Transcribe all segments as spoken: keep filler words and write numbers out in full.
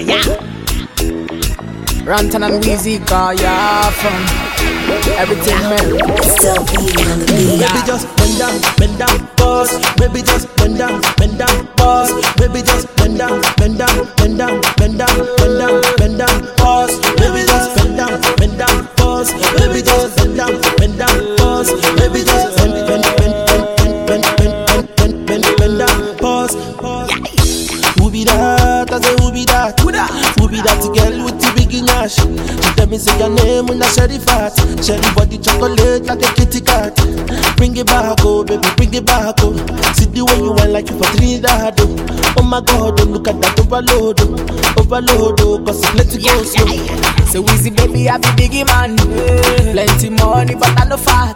yeah. Rantan and Weezy got ya from everything, man. Still being on the beat. Baby just bend down, bend down, pause. Baby just bend down, bend down, pause. Baby just bend down, bend down, bend down, bend down, bend down, bend down, pause. Baby just bend down, bend down, pause. Baby just bend down, bend down, pause. Baby just bend, bend, bend, bend, bend, bend, bend, bend, bend, bend down, pause. Who be that? I say who be that? Who that? Who be that girl with the big nash? She tell me say your name when I sherry fat. Sherry body chocolate like a kitty cat. Bring it back, oh baby, bring it back, oh. See the way you want like you for Trinidad, oh. Oh my God, oh look at that overload, oh. Overload, oh, cause let it go slow. So Weezy baby, I be biggie man. Plenty money, but I no fat.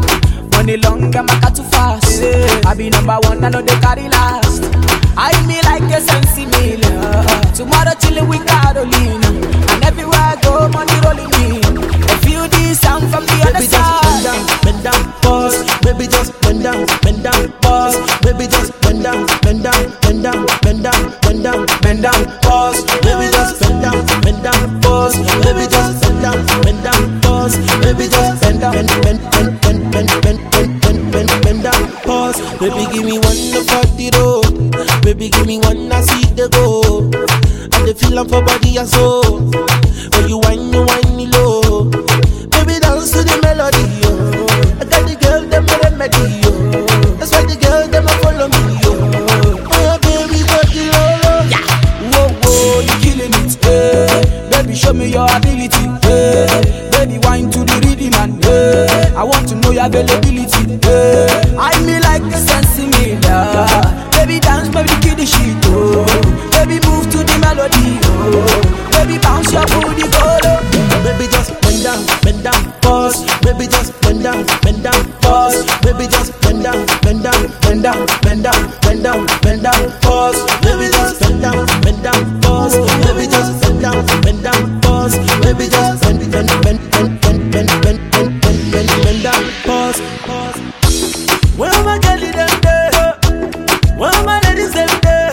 Money long, I'm a too fast. I be number one, I know they carry last. I me like a sensi meal. Tomorrow chillin' with Carolina. And everywhere I go, money rolling in. I feel this sound from the other Baby side. just bend down, bend down, pause. Baby just bend down, bend down, pause. Baby just bend down, bend down, bend down, bend down, bend down, bend down, pause. Baby just bend down, bend down, pause. Baby just bend down, bend down, pause. Baby just bend down, bend, bend, bend, bend, bend, bend, bend, bend, bend, bend down, pause. Baby give me one for the road. Baby give me one, I see the go. And the feeling for body and soul. When you whine, you whine me low. Baby dance to the melody, yo. I got the girl, them a remedy, yo. That's why the girl, them a follow me, yo. Oh, baby, body low. Yeah. Whoa, whoa, you killing it, eh. Baby, show me your ability, eh. Baby, wine to the rhythm and eh. I want to know your availability, eh. I me like the sensi media. Baby, dance, baby, kill the shit, oh. Baby, move to the melody, oh. Baby, bounce your booty, go low. Baby, just bend down, bend down, pause. Baby, just bend down, bend down, pause. Baby, just bend down, bend down, bend down, bend down, bend down, bend down, pause. Baby, just bend down, bend down, pause. Baby, just bend down, bend down, pause. Baby, just bend, bend, bend, bend, bend, bend, bend, bend, bend, bend, bend down, pause, pause. Where am I getting them there? Where am I ladies them there?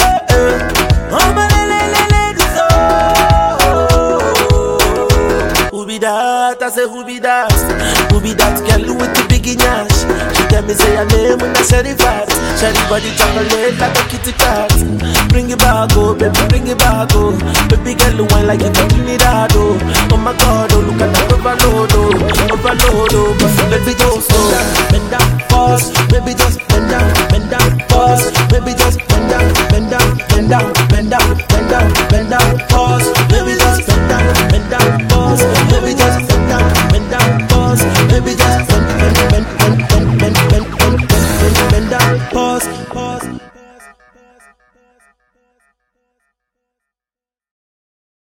Oh my ladies, oh. Who be that? I say who be that? Who be that girl with the big nash? She tell me say her name when I sherry fat. Sherry body chocolate like a kitty cat. Bring it back, oh baby, bring it back, oh. Baby girl wine like you from Trinidad, oh. Oh my God, oh look at that overload, oh. Overload, oh. But baby just slow down, bend down, pause. Baby just bend down, bend down, pause. Baby just bend down, bend down, bend down, bend down, bend down, bend down, pause.